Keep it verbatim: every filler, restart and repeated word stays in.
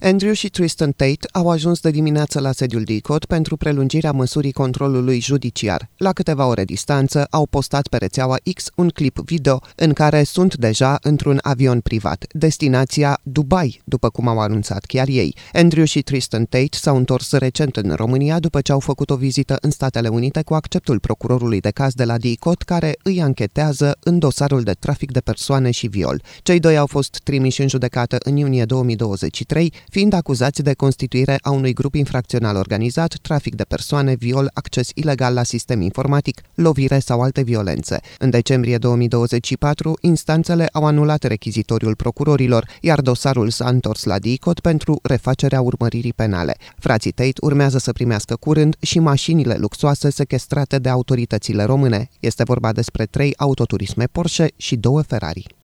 Andrew și Tristan Tate au ajuns de dimineață la sediul D C O T pentru prelungirea măsurii controlului judiciar. La câteva ore distanță au postat pe rețeaua X un clip video în care sunt deja într-un avion privat. Destinația Dubai, după cum au anunțat chiar ei. Andrew și Tristan Tate s-au întors recent în România după ce au făcut o vizită în Statele Unite cu acceptul procurorului de caz de la D C O T, care îi anchetează în dosarul de trafic de persoane și viol. Cei doi au fost trimiși în judecată în iunie două mii douăzeci și trei, fiind acuzați de constituire a unui grup infracțional organizat, trafic de persoane, viol, acces ilegal la sistem informatic, lovire sau alte violențe. În decembrie două mii douăzeci și patru, instanțele au anulat rechizitoriul procurorilor, iar dosarul s-a întors la D C O T pentru refacerea urmăririi penale. Frații Tate urmează să primească curând și mașinile luxoase sechestrate de autoritățile române. Este vorba despre trei autoturisme Porsche și două Ferrari.